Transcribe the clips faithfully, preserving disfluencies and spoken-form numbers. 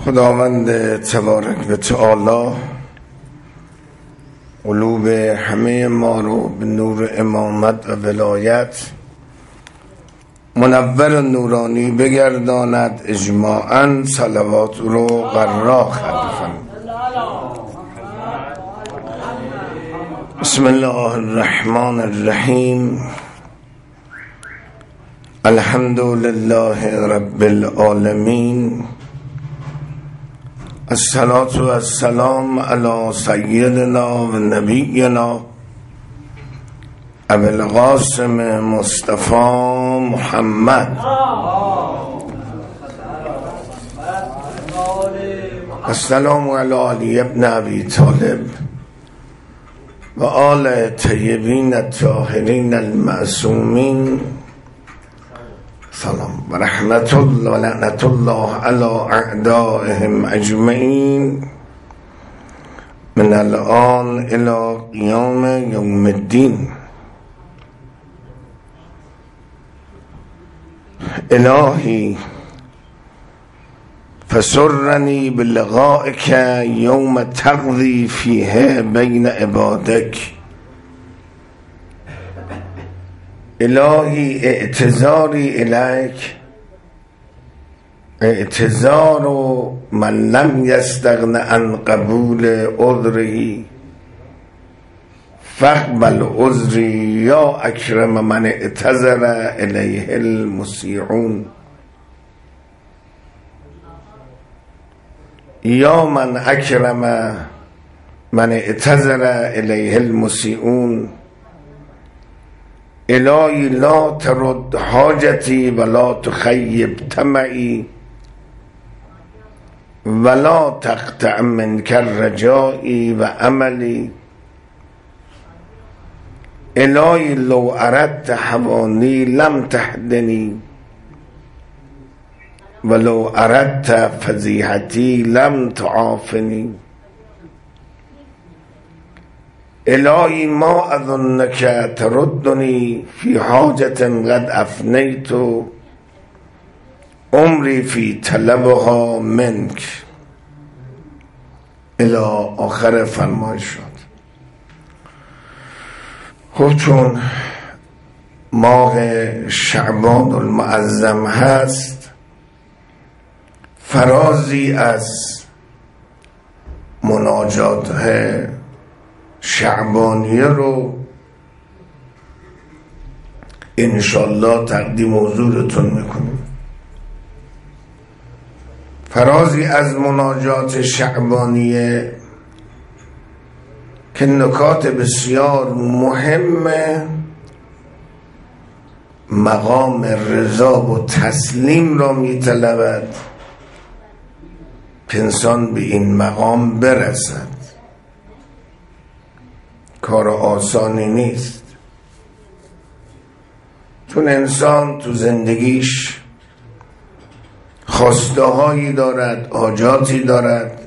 خداوند تبارک و تعالی قلوب همه ما رو به نور امامت و ولایت منور و نورانی بگرداند. اجماعاً صلوات رو قرار خلفن. بسم الله الرحمن الرحیم. الحمد لله رب العالمین. الصلاة والسلام علی سیدنا و نبینا ابو القاسم مصطفی محمد. السلام علی علی ابن ابی طالب و آل طیبین الطاهرین المعصومین. سلام و رحمت الله و لعنت الله علی اعدائهم اجمعین من الان الی قیام یوم الدین. الهی فسرنی بلقائک یوم تقضی فیه بین عبادک. الهی اعتذاری الیک اعتذار من لم یستغن عن قبول عذره فاقبل عذری یا اکرم من اعتذر الیه المسیعون. یا من اکرم من اعتذر الیه المسیعون. الهی لا ترد حاجتی ولا تخیب طمعی ولا تقطع منک رجائی و عملی. الهی لو اردت حوانی لم تهدنی ولو اردت فضیحتی لم تعافنی. الهی ما اظنک تردنی فی حاجت قد افنیت عمری فی طلبها منک. الی آخر فرمایش شد. خب چون ماه شعبان المعظم هست، فرازی از مناجات شعبانیه رو انشالله تقدیم حضورتون میکنیم. فرازی از مناجات شعبانیه که نکات بسیار مهمه، مقام رضا و تسلیم را میطلبد که انسان به این مقام برسد. کار آسانی نیست، چون انسان تو زندگیش خواسته هایی دارد، حاجاتی دارد،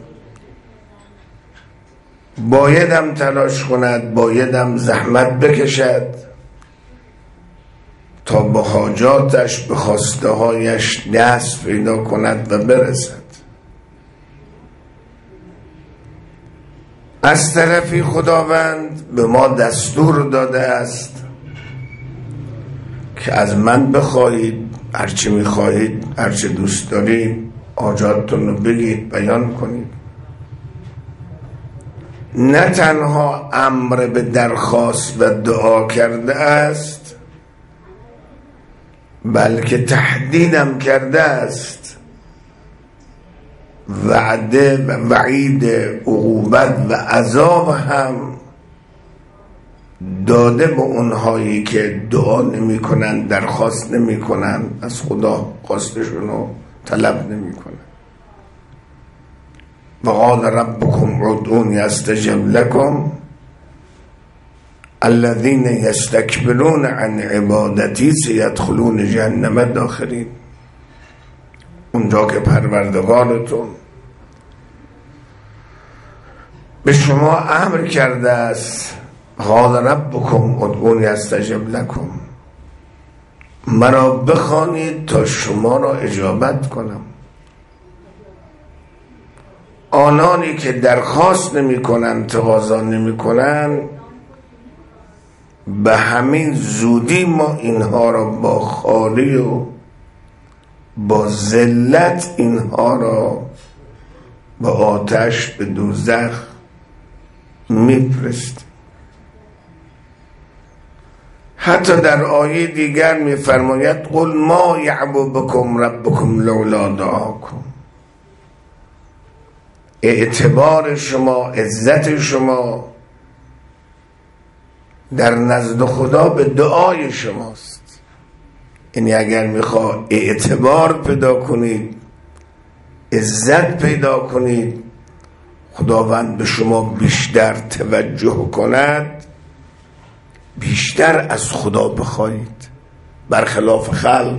بایدم تلاش کند، بایدم زحمت بکشد تا به حاجاتش، به خواسته هایش دست پیدا کند و برسد. از طرفی خداوند به ما دستور داده است که از من بخواهید، هرچی میخواهید، هرچی دوست دارید، حاجاتتون رو بگید، بیان کنید. نه تنها امر به درخواست و دعا کرده است، بلکه تهدیدم کرده است. وعده و وعید عقوبت و عذاب هم داده به اونهایی که دعا نمی کنن، درخواست نمی کنن، از خدا خواستشون رو طلب نمی کنن. و قال ربکم ادعونی استجب لکم الذین یستکبرون عن عبادتی سیدخلون جهنم داخرین. اونجا که پروردگارتون به شما امر کرده است، قال ربکم ادعونی استجب لکم، مرا بخوانید تا شما را اجابت کنم. آنانی که درخواست نمی کنن، تقاضا نمی کنن، به همین زودی ما اینها را با خالی و با ذلت اینها را به آتش، به دوزخ میفرستیم. حتی در آیه دیگر میفرماید قل ما یعبو بکم ربکم لولا دعاکم. اعتبار شما، عزت شما در نزد خدا به دعای شماست. یعنی اگر میخواد اعتبار پیدا کنید، عزت پیدا کنید، خداوند به شما بیشتر توجه کند، بیشتر از خدا بخواهید، برخلاف خلق.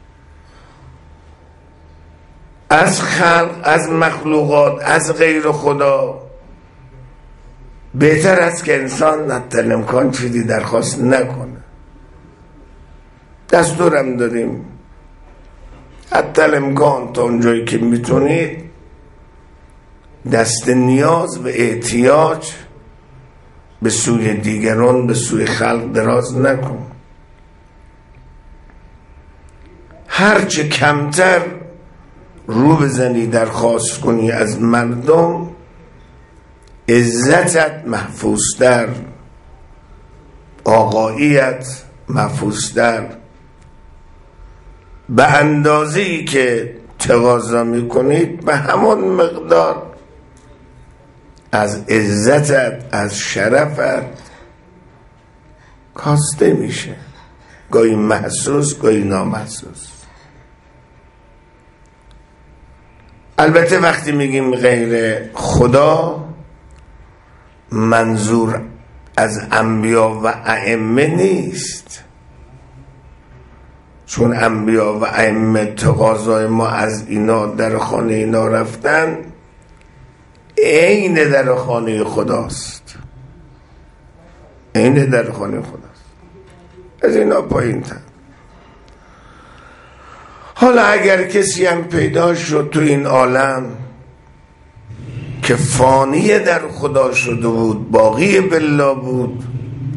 از خلق، از مخلوقات، از غیر خدا بهتر است که انسان حتی امکان چیزی درخواست نکنه. دستورم داریم حتی امکان تا اونجایی که میتونید دست نیاز و احتیاج به سوی دیگران، به سوی خلق دراز نکن. هرچه کمتر رو بزنی درخواست کنی از مردم، عزتت محفوظتر، آقاییت محفوظتر. به اندازه‌ای که تقاضا میکنید به همون مقدار از عزتت، از شرفت کاسته میشه، گاهی محسوس، گاهی نامحسوس. البته وقتی میگیم غیر خدا، منظور از انبیا و ائمه نیست، چون انبیا و ائمه تقاضای ما از اینا در خانه اینا رفتن عین در خانه خداست، عین در خانه خداست، از اینا پایین تر. حالا اگر کسی هم پیدا شد تو این عالم که فانی در خدا شده بود، باقی بالله بود،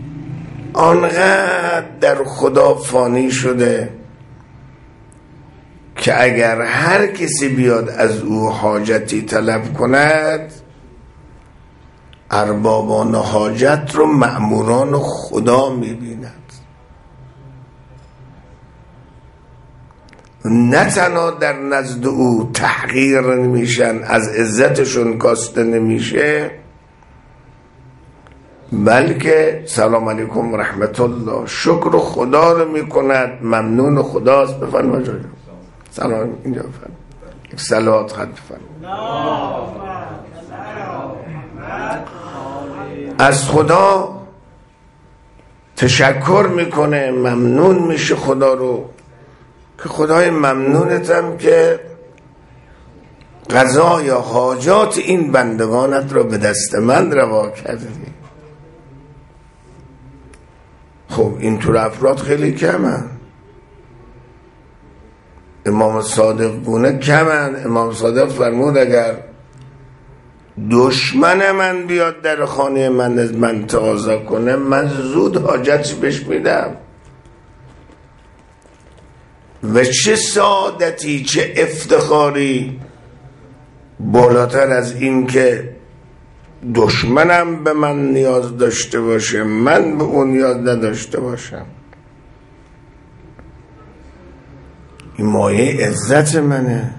آنقدر در خدا فانی شده که اگر هر کسی بیاد از او حاجتی طلب کند، اربابان حاجت رو مأموران خدا میبیند. نه تنها در نزد او تحقیر نمیشن، از عزتشون کاسته نمیشه، بلکه سلام علیکم و رحمت الله، شکر خدا رو میکند، ممنون خداست. بفرما جایی سلام اینجا بفرما، یک صلوات خط بفرما. از خدا تشکر میکنه، ممنون میشه خدا رو، که خدای ممنونتم که قضا یا حاجات این بندگانت رو به دست من روا کردی. خب اینطور افراد خیلی کمن، امام صادق گونه کمن. امام صادق فرمود اگر دشمن من بیاد در خانه من از من تقاضا کنه، من زود حاجتش بهش میدم. و چه سعادتی، چه افتخاری بالاتر از این که دشمنم به من نیاز داشته باشه، من به اون نیاز نداشته باشم. این مایه عزت منه.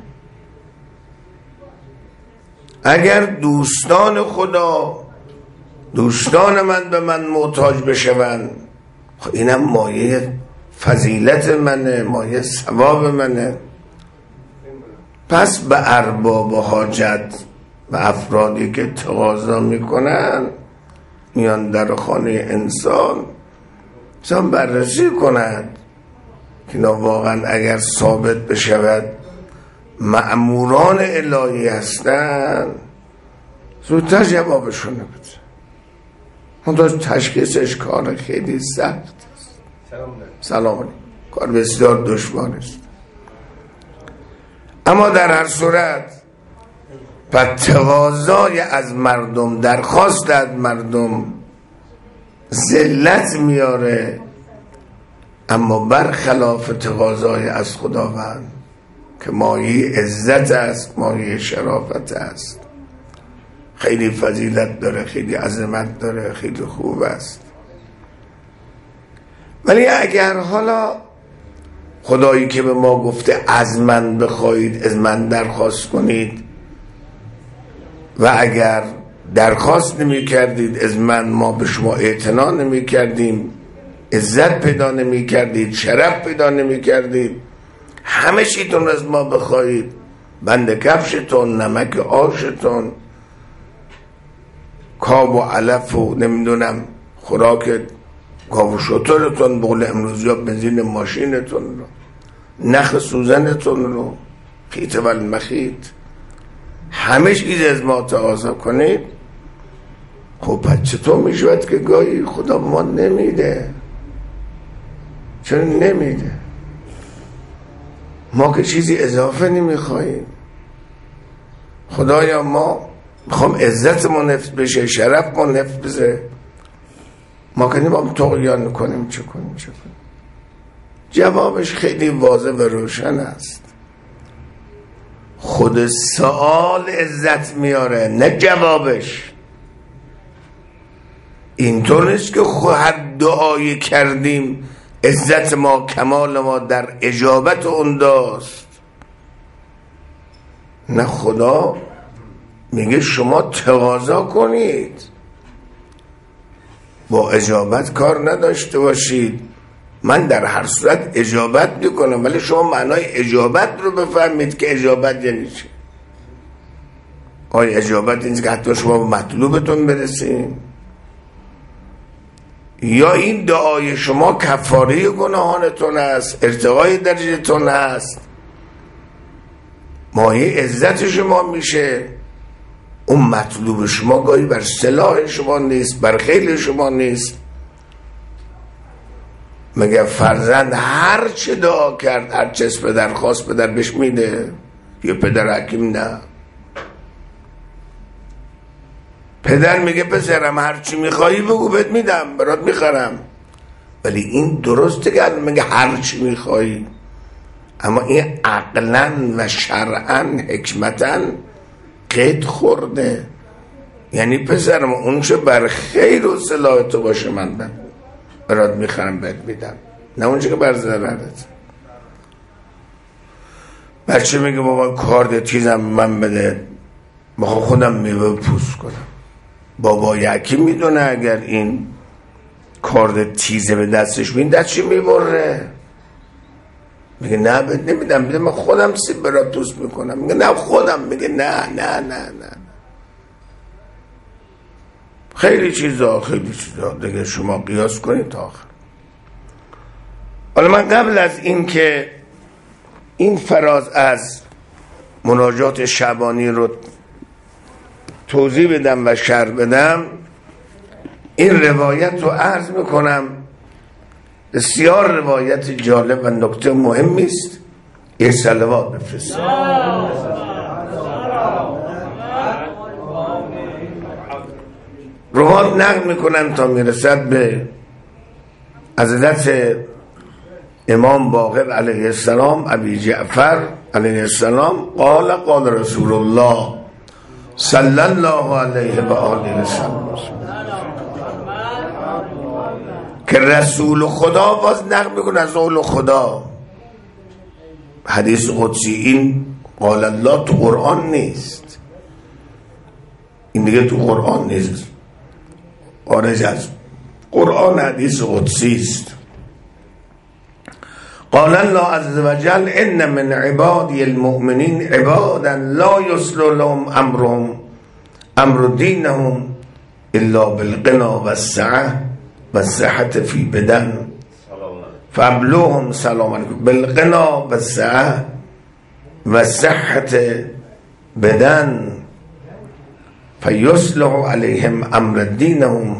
اگر دوستان خدا، دوستان من به من محتاج بشون، اینم مایه فضیلت منه، مایه ثواب منه. پس به ارباب حاجت و افرادی که تقاضا میکنن میان در خانه انسان، انسان بررسی کند که واقعا اگر ثابت بشود مأموران الهی هستن، زودتر جوابشون بده. منتها تشخیصش کار خیلی سخت است. سلام علیکم. کار بسیار دشوار است. اما در هر صورت پس تقاضای از مردم، درخواست از مردم ذلت میاره، اما برخلاف تقاضای از خداوند که مایه عزت است، مایه شرافت است، خیلی فضیلت داره، خیلی عظمت داره، خیلی خوب است. ولی اگر حالا خدایی که به ما گفته از من بخواهید، از من درخواست کنید، و اگر درخواست نمی کردید از من، ما به شما اعتنا نمی کردیم، عزت پیدا نمی کردید، شرف پیدا نمی کردید، همه چیتون از ما بخواهید، بند کفشتون، نمک آشتون، کاب و علف و نمیدونم خوراک کاو و شترتون، بقول امروزی ها بنزین ماشینتون رو، نخل سوزنتون رو، خیط و المخیط، همه چیز از ما تقاضا کنید. خب پس چطور میشود که گاهی خدا ما نمیده؟ چرا نمیده؟ ما که چیزی اضافه نمیخواییم. خدایا ما میخوام عزتمون حفظ بشه، شرفمون حفظ بشه، ما کنیم با طغیان کنیم، چه کنیم چه کنیم؟ جوابش خیلی واضح و روشن است. خود سوال عزت میاره، نه جوابش. اینطور نیست که هر دعایی کردیم عزت ما، کمال ما در اجابت اون داست. نه، خدا میگه شما تقاضا کنید، با اجابت کار نداشته باشید. من در هر صورت اجابت میکنم، ولی شما معنای اجابت رو بفهمید که اجابت یعنی چی. آیا اجابت اینه که حتی شما به مطلوبتون برسید، یا این دعای شما کفاره گناهانتون است، ارتقای درجتون است، مایه عزت شما میشه. اون مطلوب شما گاهی بر سلاح شما نیست، بر خیل شما نیست. مگه فرزند هر چه دعا کرد، هر چه از پدر خواست پدر بهش میده؟ یه پدر حکیم نه. پدر میگه پسرم هر چی میخوایی بگو بهت میدم، برات میخرم. ولی این درسته که میگه هر چی میخوایی، اما این عقلاً و شرعاً حکمتاً قید خورده. یعنی پسرم اون چه بر خیر و صلاح تو باشه من برات میخرم بهت میدم، نه اون چه که بر ضررت. بچه میگه بابا کارد تیزم من بده، بخوام خودم میوه پوست کنم. بابا یکی میدونه اگر این کارد تیزه به دستش بین دستش میبره. میگه نه بهت نمیدم، میگه من خودم سیب برات پوست میکنم. میگه نه خودم. میگه نه نه نه نه خیلی چیزا خیلی چیزا دیگه شما قیاس کنید تا آخر. حالا من قبل از این که این فراز از مناجات شعبانی رو توضیح بدم و شرح بدم، این روایت رو عرض میکنم. بسیار روایت جالب و نکته مهمی است. یک صلوات بفرستید. روایت نقل میکنن تا میرسد به حضرت امام باقر علیه السلام، ابی جعفر علیه السلام، قال قال رسول الله صلی الله علیه و آله و سلم، که رسول خدا باز نقل میکنه از قول خدا. حدیث قدسی، این قال الله تو قرآن نیست، این دیگه تو قرآن نیست، خارج از قرآن حدیث قدسی است. قال الله عز وجل ان من عبادی المؤمنین عبادا لا یصلح لهم امرهم امر دینهم الا بالغنا والسعه والصحة فی بدن فابلوهم سلام علیکم بالغنا والسعه والصحة بدن فیصلح علیهم امر دینهم.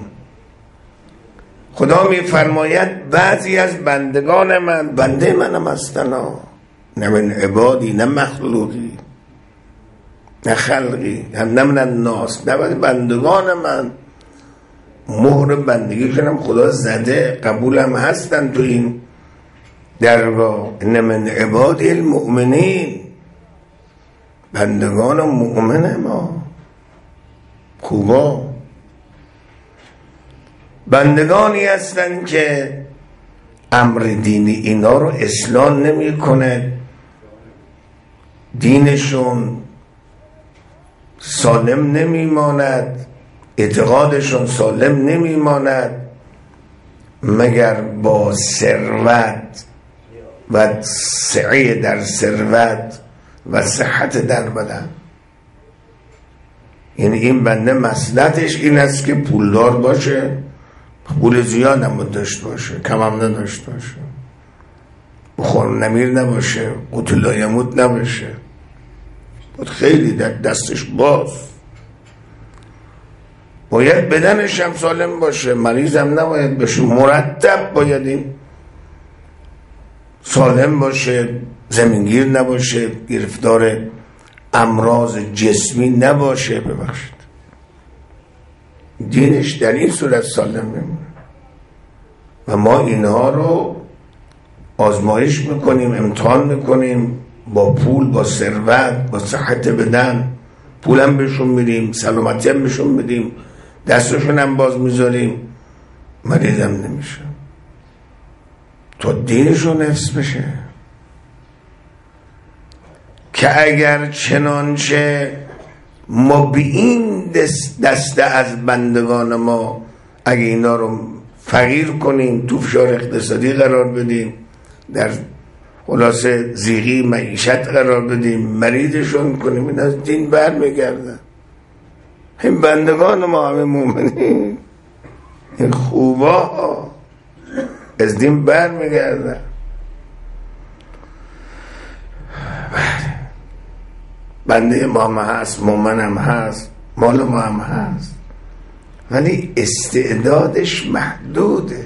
خدا می فرماید بعضی از بندگان من، بنده منم هستن، نه من عبادی نه مخلوقی، نه خلقی، هم نه ناس، نه بندگان من. مهر بندگی کنم خدا زده، قبولم هستن تو این درگاه. ان من عبادی المؤمنین، بندگان مؤمن ما خوبا. بندگانی هستن که امر دینی اینا رو اصلاح نمی کنه، دینشون سالم نمی ماند، اعتقادشون سالم نمی ماند مگر با ثروت و سعی در ثروت و صحت در بدن. یعنی این بنده مصلحتش این است که پولدار باشه، پول زیاد هم داشته باشه، کم هم نداشته باشه، بخور نمیر نباشه، قوت لا یموت نباشه، بود خیلی در دستش باز. باید بدنش هم سالم باشه، مریض هم نباید بشه، مرتب باید این سالم باشه، زمینگیر نباشه، گرفتار امراض جسمی نباشه. ببخشید دینش در این صورت سالم میمونه و ما اینها رو آزمایش میکنیم، امتحان میکنیم با پول، با ثروت، با صحت بدن. پولم بهشون میدیم، سلامتی هم بهشون میدیم، دستشون هم باز میذاریم، مریضم نمیشه تا دینشون حفظ بشه. که اگر چنانچه ما به این دست دسته از بندگان ما اگه اینا رو فقیر کنیم، تو فشار اقتصادی قرار بدیم، در خلاصه زیغی معیشت قرار بدیم، مریضشون کنیم، این از دین بر میگردن. این بندگان ما همه مومنین، این خوبا از دین بر میگردن. بنده ما هم هست، مومن هم هست، مال ما هم هست، ولی استعدادش محدوده،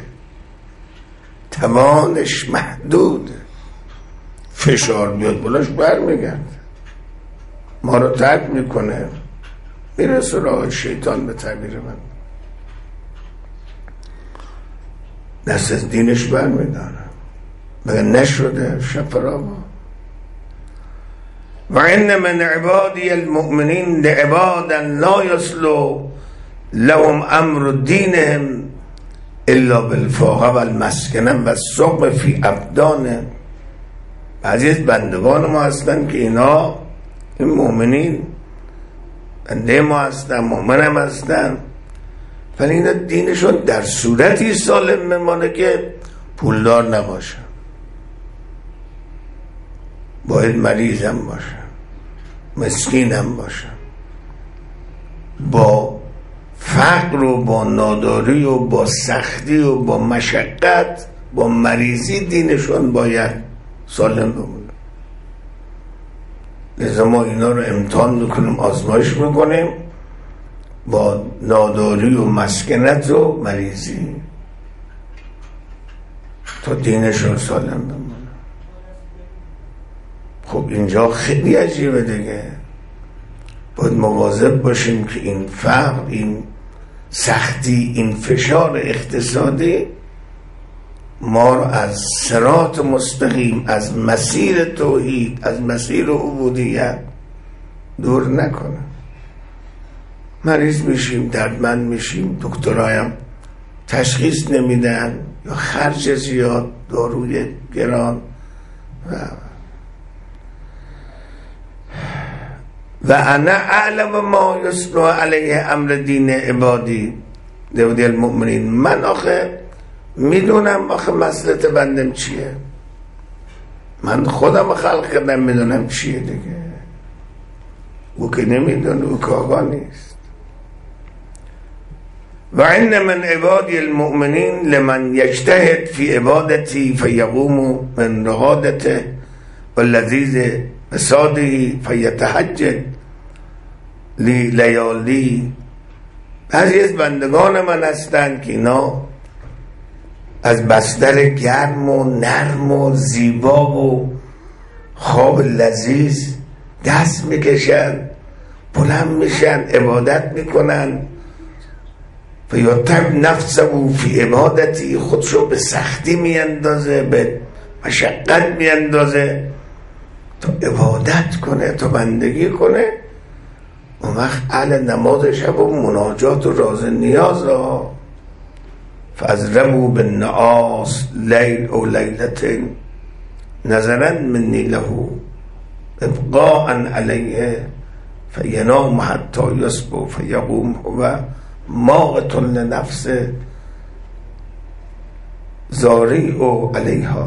توانش محدوده. فشار بیاد بلاش بر میگرده، ما رو ترک میکنه، میره سراغ شیطان. به تعبیر من دست از دینش بر میدانه، مگه نشده شفرابا. و ان من عبادی المؤمنین لعبادا لا یصلو لهم امر دینهم الا بالفاقه و المسکنه و الثقب فی ابدانه. بعضی از بندگان ما هستن که اینا این مؤمنین بنده ما هستن، مؤمن هم هستن، ولی اینا دینشون در صورتی سالم میمانه که پولدار نباشه، باید مریض هم باشه، مسکین هم باشه، با فقر و با ناداری و با سختی و با مشقت، با مریضی دینشون باید سالم بمونه. لذا ما اینا رو امتحان میکنیم، آزمایش میکنیم با ناداری و مسکنت و مریضی تا دینشون سالم بمونه. خب اینجا خیلی عجیبه دیگه، باید مواظب باشیم که این فقر، این سختی، این فشار اقتصادی ما رو از صراط مستقیم، از مسیر توحید، از مسیر عبودیت دور نکنه. مریض میشیم، دردمند میشیم، دکترایم تشخیص نمیدن یا خرج زیاد، داروی گران و و انا اعلم ما یصلح علیه امر دین عبادی عبادی المؤمنین. من آخه میدونم آخه مصلحت بندم چیه، من خودم خلق کردم، میدونم چیه دیگه. او که نمیدونه، او که آگاه نیست. و ان من عبادی المؤمنین لمن یجتهد فی عبادتی فیقوم من رغادته واللذیذ فساده فیتهجد لی لیالی. بعضی از بندگان من هستند که اینا از بستر گرم و نرم و زیبا و خواب لذیذ دست میکشن بلند میشن عبادت میکنن و یتعب نفسه فی عبادتی، خودشو به سختی میاندازه، به مشقت میاندازه تا عبادت کنه، تا بندگی کنه. اون وقت اهل نماز شب و مناجات و راز نیاز ها فازرموا بالنعاس لیل او لیلتین نظرا منی له ابقاء علیه فینام حتی یصبح فیقوم هو ماقت لنفس زاریع علیها.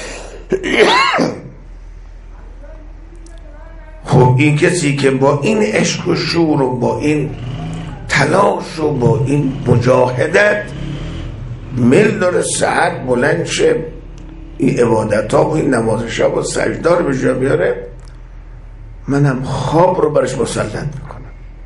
خب این کسی که با این عشق و شور و با این تلاش و با این مجاهدت میل داره ساعت بلند شه این عبادت ها و این نماز شب و سجدار به جا بیاره، منم خواب رو برش مسلط میکنم،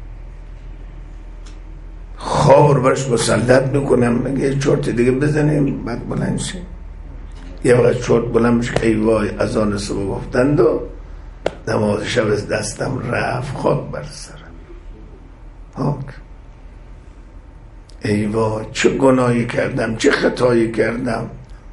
خواب رو برش مسلط میکنم، میگه چرت دیگه بزنیم بعد بلند شیم. یه وقت چرت بلند میشه که ای وای اذان صبح گفتند و نماز شب از دستم رفت، خاک بر سرم، خاک. ای وای چه گناهی کردم، چه خطایی کردم.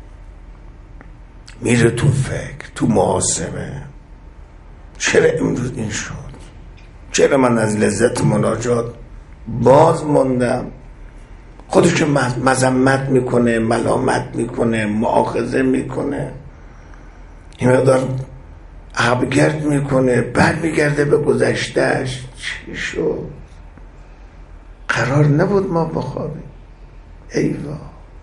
میره تو فکر، تو محاسبه، چرا امروز این شد، چرا من از لذت مناجات باز موندم. خودش مذمت میکنه، ملامت میکنه، مؤاخذه میکنه، این مقدار عقبگرد میکنه، بعد میگرده به گذشتهش. چی شد؟ قرار نبود ما بخوابیم. ایوا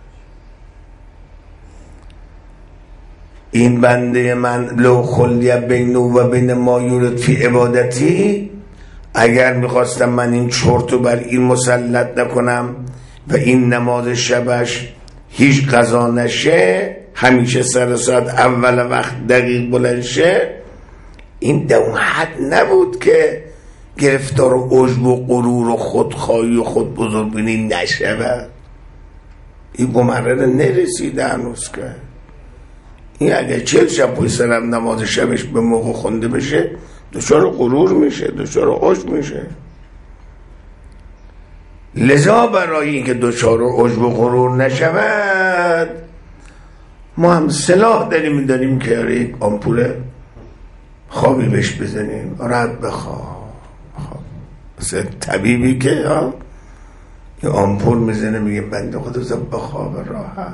این بنده من لو خلی بینو و بین ما یورد فی عبادتی، اگر میخواستم من این چرتو بر این مسلط نکنم و این نماز شبش هیچ قضا نشه، همیشه سر ساعت اول وقت دقیق بلند شه، این در اون حد نبود که گرفتار و عجب و غرور و خودخواهی و خود بزرگبینی نشود. این بمرره نرسیده هنوز که این اگه چل شب پای سرم نماز شبش به موقع خونده بشه دچار غرور میشه، دچار عجب میشه. لذا برای اینکه دچار عجب و غرور نشود ما هم سلاح داریم داریم که یک آمپول خوابی بهش بزنیم، راحت بخواب. مثل طبیبی که ها یه آمپول میزنه میگه بنده خدا زب بخواب راحت،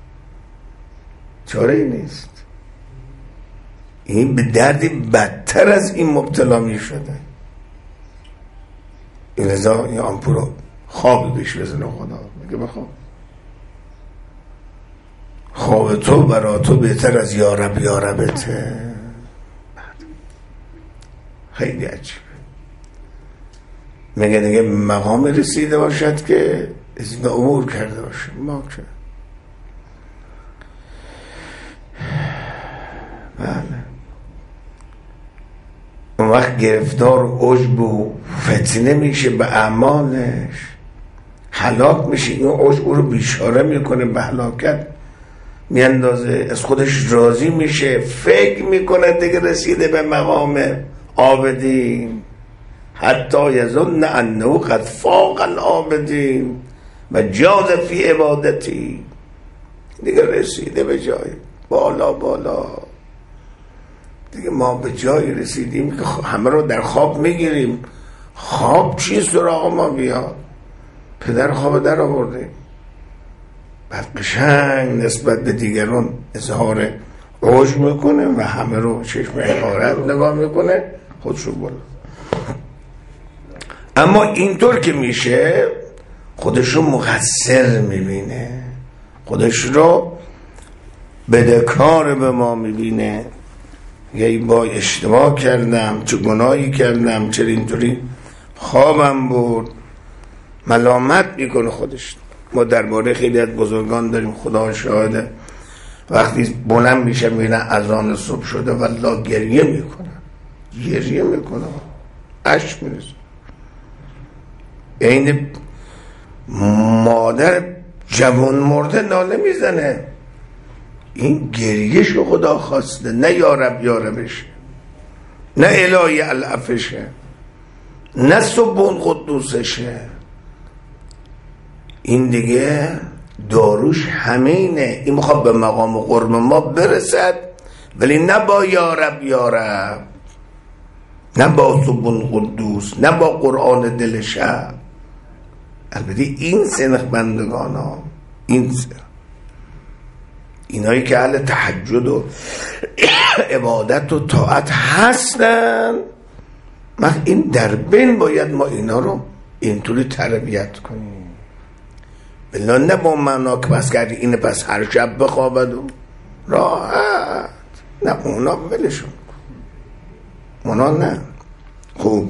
چاره ای نیست. این به دردی بدتر از این مبتلا می شده. این لذا یه آمپول خوابی بهش بزنه خدا میگه بخواب. خواب تو برا تو بهتر از یارب یاربته. خیلی عجیبه. میگه دیگه مقام رسیده باشد که از این امور کرده باشه ما که بله اون وقت گرفتار عجب و فتنه میشه به اعمالش، هلاک میشه. این عجب رو بیچاره میکنه، به هلاکت میاندازه، از خودش راضی میشه، فکر میکنه دیگه رسیده به مقام عابدین، حتی یظن انه قد فاق العابدین و جاز فی عبادتی، دیگه رسیده به جای بالا بالا. دیگه ما به جایی رسیدیم که همه رو در خواب میگیریم. خواب چی سراغ ما بیاد؟ پدر خواب در آوردیم، بعد قشنگ نسبت به دیگران اظهار عجب میکنه و همه رو چشم حقارت نگاه میکنه، خودشو بالا. اما اینطور که میشه خودش رو مقصر میبینه، خودش رو بدهکار به ما میبینه. یه با اشتباه کردم، چه گناهی کردم، چرا اینطوری خوابم بود، ملامت میکنه خودش. ما درباره خیلی از بزرگان داریم، خدا شاهده، وقتی بلند میشه میبینه اذان صبح شده والله گریه میکنه، گریه میکنه، اشک میرسه. این مادر جوان مرده ناله میزنه، این گریهش رو خدا خواسته، نه یارب یاربشه، نه الهی الافشه. نه سبون قدوسشه. این دیگه داروش همینه. این میخواد به مقام قرب ما برسد، ولی نه با یارب یارب، نه با سبون قدوس، نه با قرآن دل شب. البته این سنخ بندگان ها، این سنخ اینایی که اهل تهجد و عبادت و طاعت هستن، این در بین باید ما اینا رو اینطوری تربیت کنیم. بلا نه با معنا که بس کردی اینه پس هر شب بخوابد و راحت، نه اونا بلشون اونا نه. خوب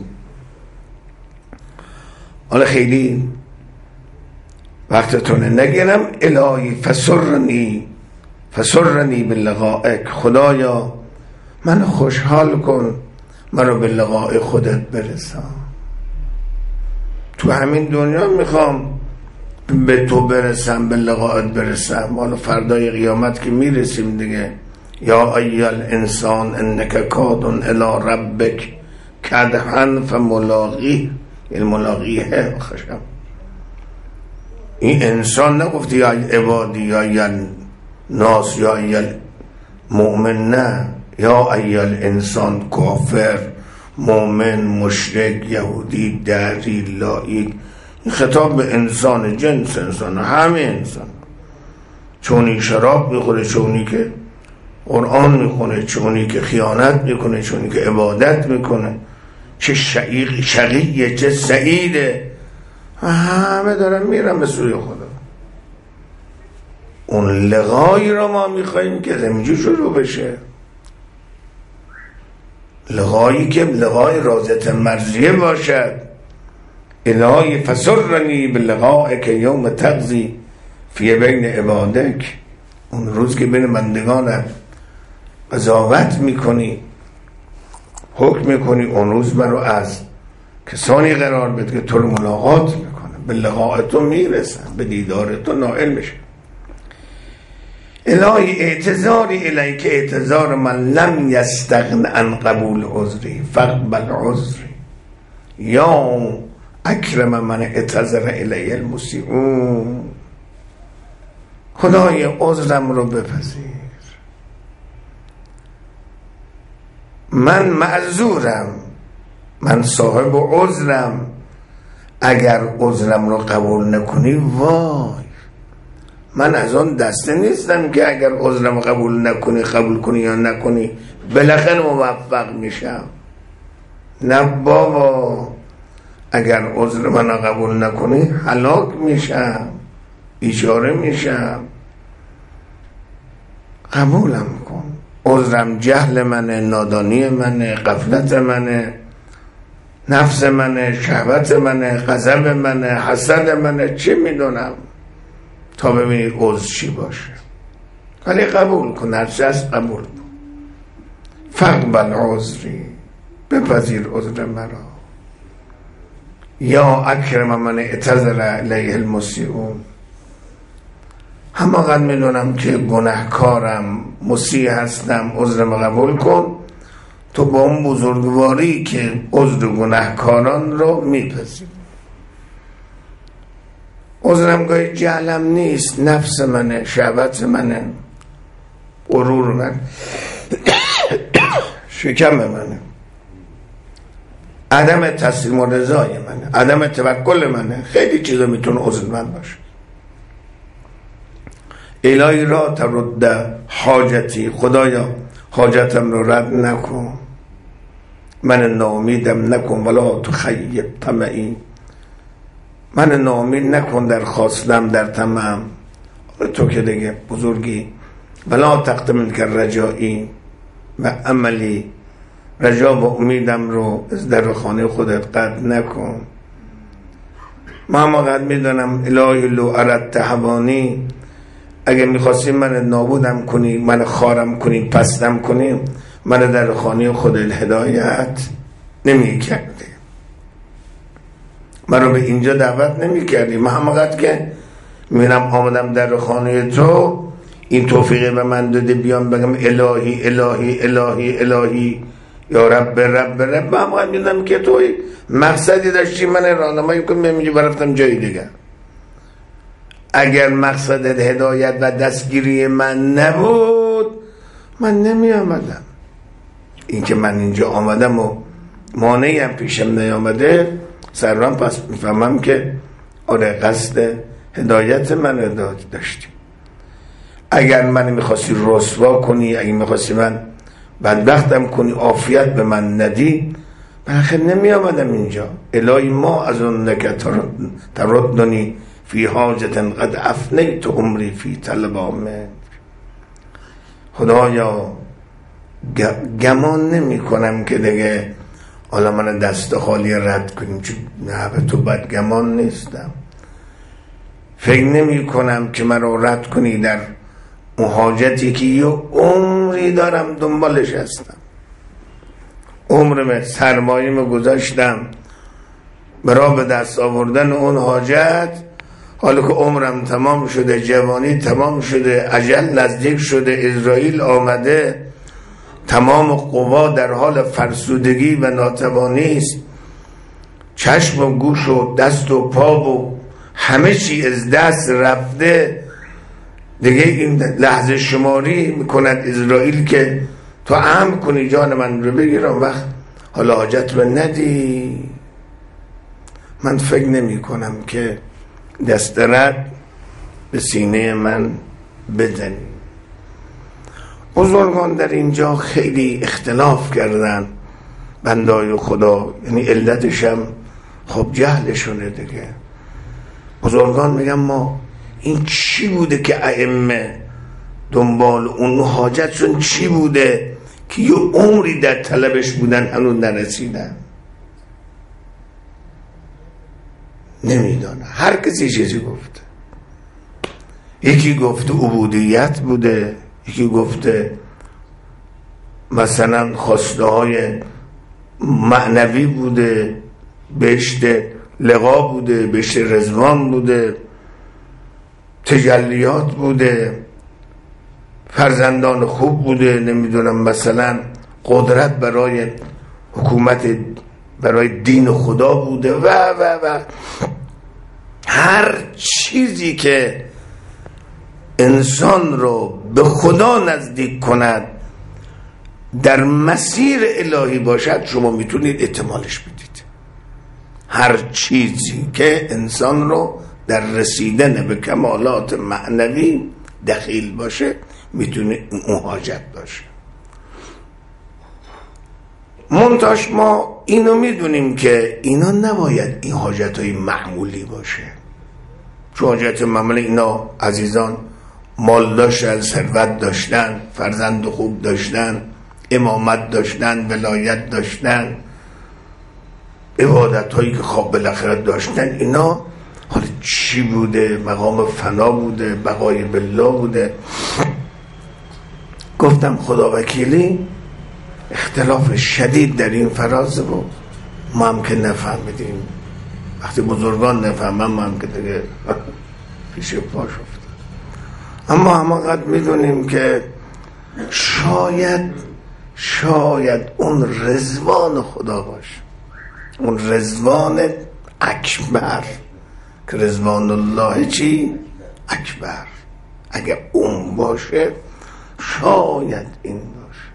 حالا خیلی وقتتونه نگیرم. الهی فسرنی فسرنی باللقائک، خدایا من خوشحال کن، منو به لقاء خودت برسان. تو همین دنیا میخوام به تو برسم، به لقاءت برسم. حالا فردای قیامت که میرسیم دیگه، یا ایها الانسان انک کادٌ الی ربک کدحا فملاقیه، الملاقیه خشم. این انسان نگفتی یا عبادی یا یا ناس یا یا مؤمن، نه، یا ایها الانسان کافر، مؤمن، مشرک، یهودی، دری، لایی. این خطاب به انسان، جنس انسان، همه انسان. چونی شراب میخوره، چونی که قرآن میخونه، چونی که خیانت میکنه، چونی که عبادت میکنه، چه شقیق شقیه چه سعیده، همه دارن میرن به سوی خدا. اون لقایی رو ما میخواییم که همینجور شروع بشه، لقایی که لقای رازت مرضیه باشد. الهی فسرنی بلقائک یوم تقضی فی بین عبادک، اون روز که بین بندگانت قضاوت میکنی، حکم میکنی، اون روز من رو از کسانی قرار بده که تو رو ملاقات میکنه، به لقاء تو میرسن، به دیدار تو نائل میشه. الهی اعتذاری الیک اعتذار من لم یستغن عن قبول عذری فاقبل عذری، یا اکرم من اعتذر الی المسیئون. خدای عذرم رو بپذیر، من معذورم، من صاحب عذرم. اگر عذرم رو قبول نکنی وای، من از اون دسته نیستم که اگر عذرم قبول نکنی، قبول کنی یا نکنی بالاخره موفق میشم. نه بابا، اگر عذر من قبول نکنی هلاک میشم، بیچاره میشم. قبولم کن. عذرم جهل منه، نادانی منه، غفلت منه، نفس منه، شهوت منه، غضب منه، حسد منه، چه میدونم، تا ببینی عذر چی باشه. ولی قبول کن، هرچی هست قبول کن. فاقبل عذری، بپذیر عذر مرا. یا اکرم من اعتذر الیه المسیئون، همه قد میدونم که گناهکارم، مسیح هستم، عذرم قبول کن. تو با اون بزرگواری که عذر گناهکاران رو میپذیر. عذرم گاهی جهلم نیست، نفس منه، شهوت منه، غرور من، شکم منه، عدم تسلیم و رضای منه، عدم توکل منه، خیلی چیزا میتونه عذر من باشه. الهی را ترد حاجتی، خدایا حاجتم رو رد نکن، من ناامیدم نکن، ولا تخیب طمعی، من ناامید نکن در خواستم، در طمعم، تو که دیگه بزرگی. ولا تقتمن که رجایی و عملی، رجا و امیدم رو از در خانه خودت قد نکن. ما ما قد میدونم الهی لو اردت حوانی، اگه میخواستی من نابودم کنی، من خارم کنی، پستم کنی، من در خانه خودت هدایت نمی کردی، من رو به اینجا دعوت نمی کردی. من همقدر که میرم آمدم در خانه تو، این توفیقه به من داده بیام بگم الهی الهی الهی الهی یا رب رب رب هم هم میدم که توی مقصدی داشتی من راهنمایی کنی میگی برفتم جای دیگه. اگر مقصدت هدایت و دستگیری من نبود من نمی آمدم. این که من اینجا آمدم و مانعی هم پیشم نیامده سرم پس میفهمم که آره قصد هدایت من هدایت داشتی. اگر من میخواستی رسوا کنی، اگر میخواستی من بدبختم کنی، عافیت به من ندی، من آخر نمی آمدم اینجا. الهی ما از اون نکه تردنی فی حاجت قد افنیت عمری فی طلب آمد. خدایا گمان نمی کنم که دیگه حالا من دست خالی رد کنیم، چون نه به تو بدگمان نیستم. فکر نمی کنم که من رو رد کنی در محاجتی که یه عمری دارم دنبالش هستم. عمرم سرمایه‌مو گذاشتم برای به دست آوردن اون حاجت. حالا که عمرم تمام شده، جوانی تمام شده، اجل نزدیک شده، اسرائیل آمده، تمام قوا در حال فرسودگی و ناتوانی است، چشم و گوش و دست و پا و همه چی از دست رفته. دیگه این لحظه شماری میکند اسرائیل که تو امر کنی جان من رو بگیرم، وقت حالا حاجت رو ندی. من فکر نمی کنم که دست رد به سینه من بزنی. بزرگان در اینجا خیلی اختلاف کردن بندای خدا، یعنی علتشم خب جهلشونه دیگه. بزرگان میگن ما این چی بوده که ائمه دنبال اون حاجتشون چی بوده که یه عمری در طلبش بودن هنوز نرسیدن؟ نمیدانه. هر کسی چیزی گفته. یکی گفته عبودیت بوده، یکی گفته مثلا خواسته های معنوی بوده، بهشت لقا بوده، بهشت رضوان بوده، تجلیات بوده، فرزندان خوب بوده، نمیدونم مثلا قدرت برای حکومت برای دین خدا بوده و و و هر چیزی که انسان رو به خدا نزدیک کند در مسیر الهی باشد شما میتونید احتمالش بدید. هر چیزی که انسان رو در رسیدن به کمالات معنوی دخیل باشه میتونه اون حاجت باشه. منتاش ما اینو میدونیم که اینا نباید این حاجت های معمولی باشه. چون حاجت معمولی اینا عزیزان مال داشتن، ثروت داشتن، فرزند خوب داشتن، امامت داشتن، ولایت داشتن، عبادت هایی که خواب بالاخره داشتن، اینا حالا چی بوده؟ مقام فنا بوده، بقای بالله بوده. گفتم خدا وکیلی اختلاف شدید در این فراز بود. ما هم که نفهمیدیم، وقتی بزرگان نفهمم ما هم که دیگه پیش پاش افتاد. اما همانقدر میدونیم که شاید شاید اون رضوان خدا باشه، اون رضوان اکبر که رضوان الله چی؟ اکبر. اگه اون باشه شاید این باشه.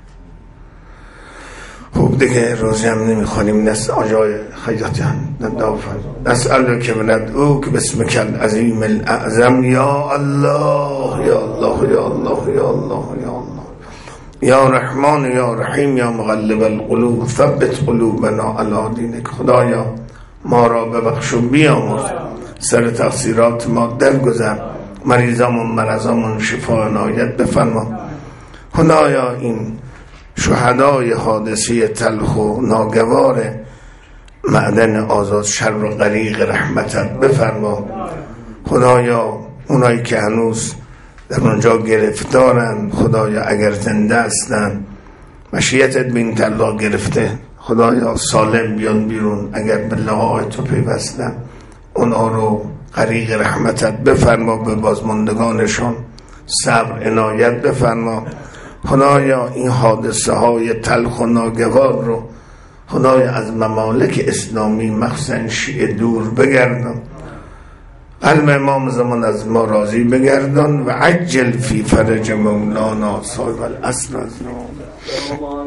خوب دیگه روزی هم نمیخوانیم. نس آجای خیاطیان ندافن نسألو که بندعو که بسم کل عظیم الاعظم یا الله یا الله یا الله یا الله یا الله یا رحمان یا رحیم یا مغلب القلوب ثبت قلوبنا علی دینک. خدایا ما را ببخش و بیامرز، سر تقصیرات ما درگذر، مریضامون مرضامون شفا عنایت بفرما. خدایا این شهدای حادثه تلخ و ناگوار معدن آزاد شر و غریق رحمتت بفرما. خدایا اونایی که هنوز در اونجا گرفتارن، خدایا اگر زنده هستن مشیتت بین طلا گرفته، خدایا سالم بیان بیرون، اگر به لقای تو پیوستن اونا رو غریق رحمتت بفرما. به بازماندگانشون صبر عنایت بفرما. خدایا این حادثه های تلخ و ناگوار رو خدایا از ممالک اسلامی مخصوصا شیعه دور بگردان، قلب امام زمان از ما راضی بگردان و عجل فی فرج مولانا صاحب العصر از